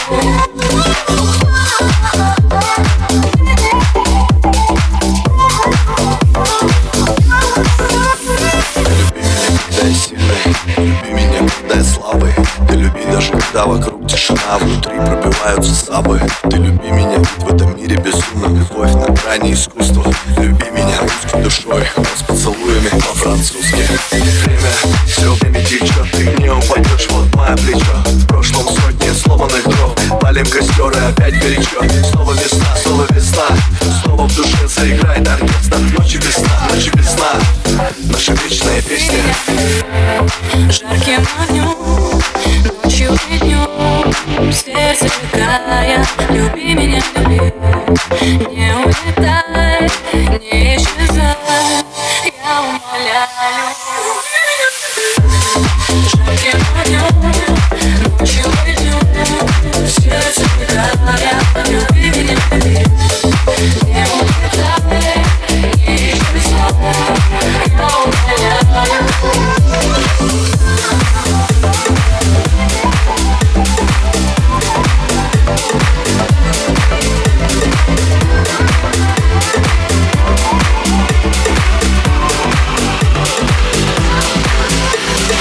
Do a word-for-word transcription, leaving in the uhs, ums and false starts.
Люби меня, когда я слабый. Ты люби даже когда вокруг тишина, внутри пробиваются сабы. Ты люби меня, ведь в этом мире безумно любовь на грани искусства. Люби меня русской душой, с поцелуями по-французски. Время, все время течет, ты не упадешь, вот мое плечо. В прошлом сотни сломанных дров, палим костер и опять горячо. Снова весна, снова весна, снова в душе заиграет оркестр. Ночи без сна, ночи без сна, наша вечная песня. Жарким огнем, ночью и днем, сердце такая. Люби меня, люби, не улетай.